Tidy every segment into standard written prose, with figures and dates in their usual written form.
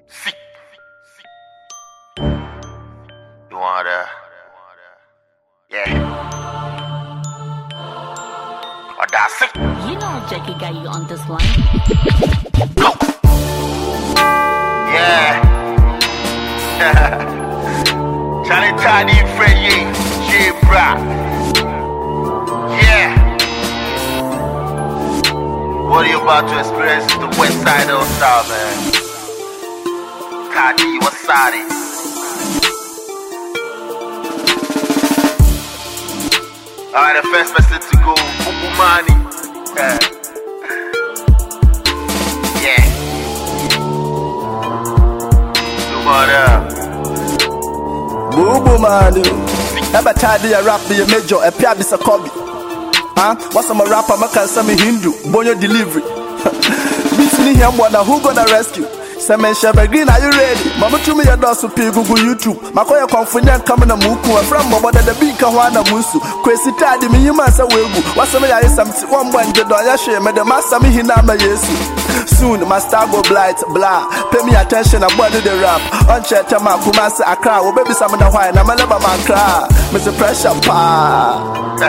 You wanna? Yeah. Oh, that's it. You know Jackie got you on this line. Go. Yeah. Charlie Taddy Freddie J. Bra. Yeah. What are you about to experience is the west side of South, man. Taddy, what's that? Alright, the first person to go, Bukumani. Yeah. Bukumani. Ever tired of rap be a major, a pia be a Kobe. Huh? What's I'm a rapper, I can say me Hindu, Bonyo delivery. Meet me here, who gonna rescue? Semen Shebe Green, are you ready? Mama to me your doors to pay Google YouTube. Makoya confident coming a muku, a friend but the big Kawana Musu. Crazy tidy me, you must away. What's some I some one one the Doyashe, made the master me hinama yesu. Soon, my star go blight, blah. Pay me attention, I body the rap. On Chetama, Kumasa, a cry, or baby some in the wine, I'm a level man cry. Mr. Pressure Pa.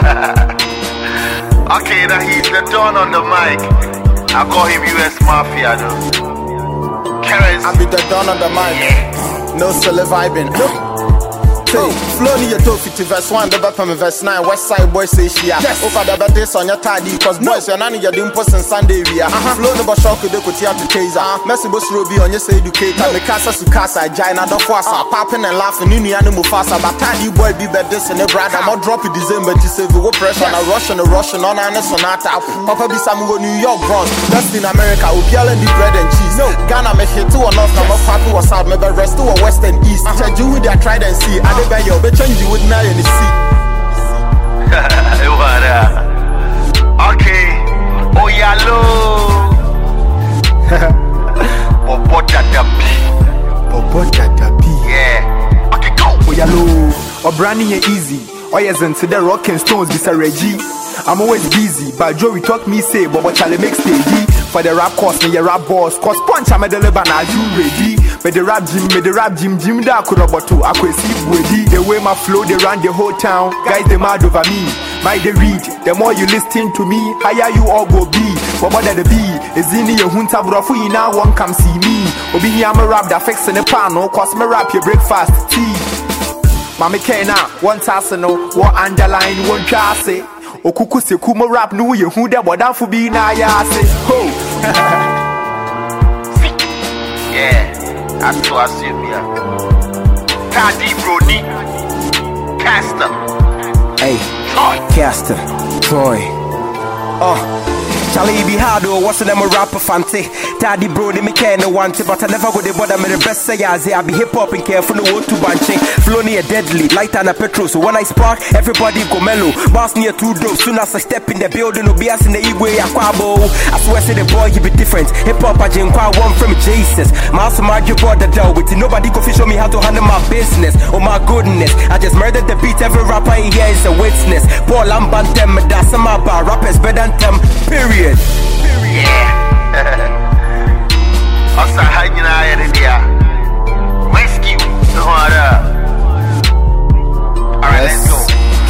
Okay, now he's the Don on the mic. I call him US Mafia though. I be the Don on the mic. Yeah. No silly vibing. Hey, flow ni your tofi to verse 1, the from verse 9. West side boys say she yes. Over the birthdays on your tidy, cause boys your nanny your dimples and Sunday we are. Flow no shock the kutia to taser. Messi boss Ruby on your say educator. The casa su casa, Jaina do fasa, popping and laughing in the animal fasa. But tidy boy be better this and the brother. I'm not drop it December to save the pressure on a Russian on an sonata. Papa be some go New York Bronx. That's in America, we be all in the bread and cheese. No, Ghana make it 2 or not, I'm a papi was out, maybe rest 2 or west and east. Check you with their try and see. Yo, but change you with now in the sea. Okay. Oh, yellow. Yeah. Okay, go. Oh, yellow. Oh, branding it easy. Oh, yes, and to the rock and stones, Mr. Reggie. I'm always busy, but Joe, we talk me say, but what shall I make steady? For the rap course, me your rap boss, cause punch I'm a deliver, are you ready? Me the rap gym, that could about to I could see body. The way my flow, they run the whole town. Guys, they mad over me. My they read, the more you listen to me, higher you all go be. But what the be? Is in your hunta brofu you now one come see me. Obi here I'm a rap that fix in the panel, cause me rap your breakfast tea. Mama Kena, one tassano, one underline, one chassis. Okuku se kuma rap no ye hu da bodan fu bi na ya se ho. Yeah, that's so assume ya. Taddy Brody, Caster. Hey, Caster, Troy. Charlie be hard or what's them a rapper fancy. Taddy bro, they me care no want it, but I never go the bother me the best say I be hip hop and careful no to bunching. Flow near deadly, light and a petrol. So when I spark, everybody go mellow. Boss near 2 dope. Soon as I step in the building, no be us in the Igwe Aquabo. I swear say the boy you be different. Hip hop I jinkwa one from Jesus. Mouse my you brought the dough with it. Nobody go show me how to handle my business. Oh my goodness, I just murdered the beat. Every rapper in here is a witness. Paul I'm bantem, that's my bar. Rappers better than them. Period. Yeah. Also, how you know there? Rescue. Alright, let's go.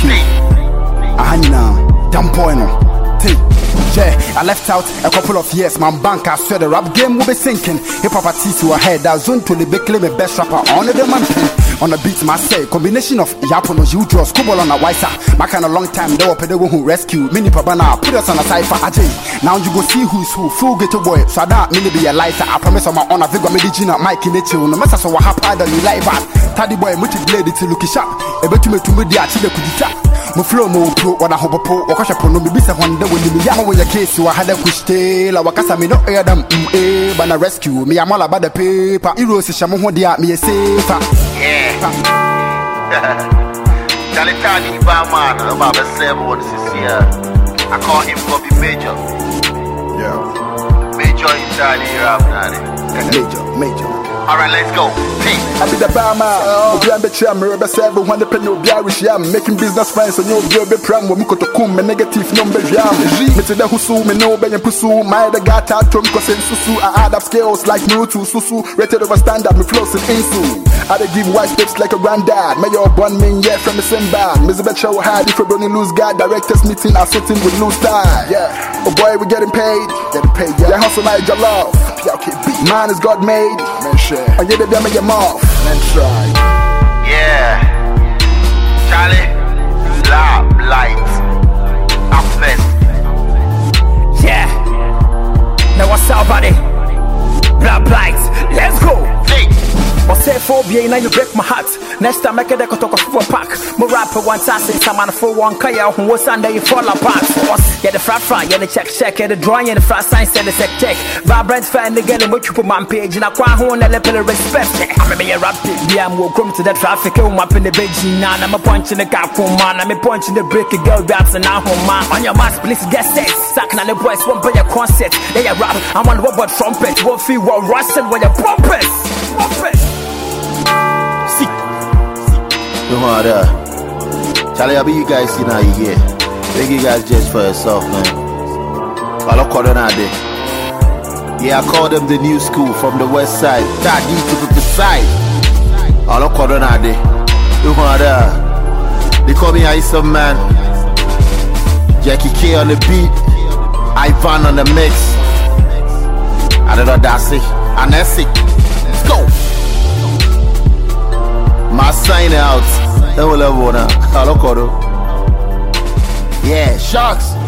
Yeah, I left out a couple of years, man. Bank, I swear the rap game will be sinking. Hip hop artists who are head, that zone to the big claim a best rapper on the man. On the beat, my say, combination of Yapono, you draw, Scuba on a wiser. My kind of long time, they were the one who rescue Mini Pabana, put us on a cipher, Ajay. Now you go see who's who, full ghetto boy. So that may be a lighter. I promise on my honor, Vigor Medicina, Mike in the chill. No matter so what happened, you like that. Taddy boy, much blade to look sharp. A bet to me to me, the Achille could tap. My flow mo pro, what I hope po, or Kasha Prono, be a wonder when you young with your case, you had a kushte, la Wakasa me no air them, but I rescue me. I'm all about the paper. Heroes is Shamu, dear me a safer. Yeah. Talitani Barman, about the 7 this year. I call him Bobby Major. Yeah. Major inside here, Major. Alright, let's go. Peace. I be the barman. Obi am betray me rebe say be one penny obi a wish am making business friends so you obi pram wo mko to kum me negative number jam. Me to the husu me no be pusu my the gata tom cause susu I add up scales like Naruto susu rated over standard me flows in insu. I dey give white tips like a granddad. May your born me yeah from the same band. Me bet show hard if you don't lose guard directors meeting are sitting with loose tie. Yeah. Oh boy we getting paid. Yeah hustle like your love. Man is God made. Man share. And you the make your mouth. Man try. Yeah. Charlie. Lab light. Up first. Yeah. Now what's up, buddy? Black lights. Let's go. Hey. Or say phobia, now you break my heart. Next time I get a talk for a pack. More rapper one time since I'm on for one kaya who was under you fall apart. Yeah, the frat yeah, the check, yeah, the drawing, and the frat sign, and the sec check. Vibrant fan again, and what you put my page, and I quite hone a level of respect. I'm a rapid, yeah, I'm welcome to the traffic, I'm up in the Beijing, and I'm a punch in the car for man, I'm a punch in the break, girl raps, and now home man. On your mask, please get set. Sack and the boys won't play a concert. They are rap, I'm on what trumpet, won't feel what Russian when you're pumpers. No matter. Charlie, I be you guys see now you here. Thank you guys just for yourself, man. I look on there. Yeah, I call them the new school from the west side. Tadi to be precise. I look on there. You matter. They call me Isom Man. Jackie K on the beat. Ivan on the mix. I don't know that's it. And that's it. Let's go. My sign out. Yeah, Sharks.